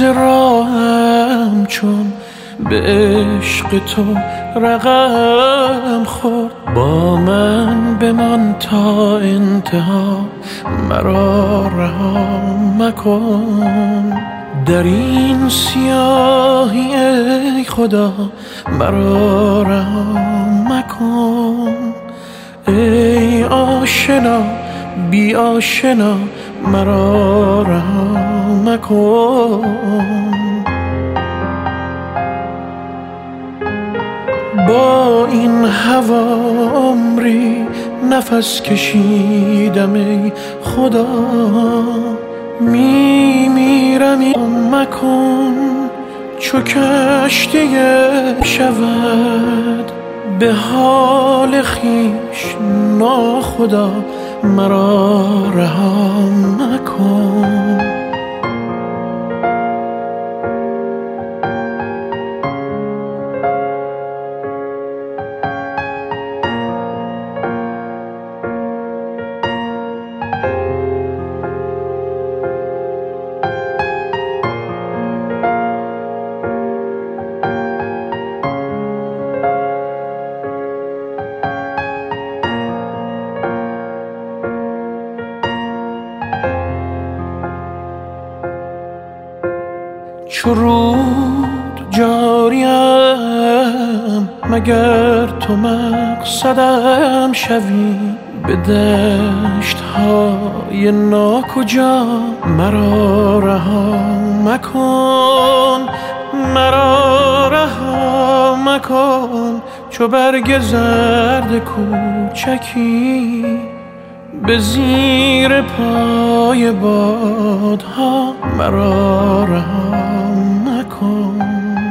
راهم چون به عشق تو رقم خورد. با من بمان تا انتها، مرا رها مکن. در این سیاهی ای خدا مرا رها مکن. ای آشنا بی آشنا مرا رها مکن. با این هوا عمری نفس کشیدم ای خدا، میمیرم مکن. چو کشتی شود به حال خویش ناخدا، مرا رها مکن. چو رود جاریم مگر تو مقصدم شوی. به دشت های ناکجا مرا رها مکن. مرا رها مکن. چو برگ زرد کوچکی به زیر پای بادها مرا رها مکن.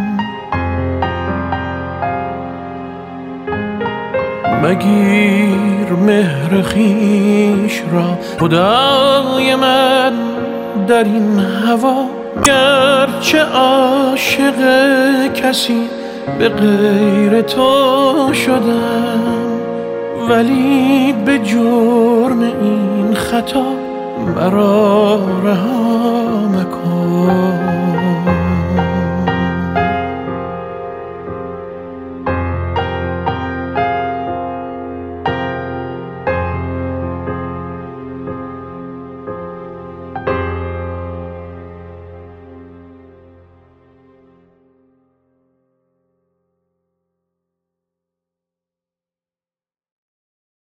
مگیر مهر خویش را خدای من در این هوا. گرچه عاشق کسی به غیر تو شدم، ولی به جرم این خطا مرا رها مکن.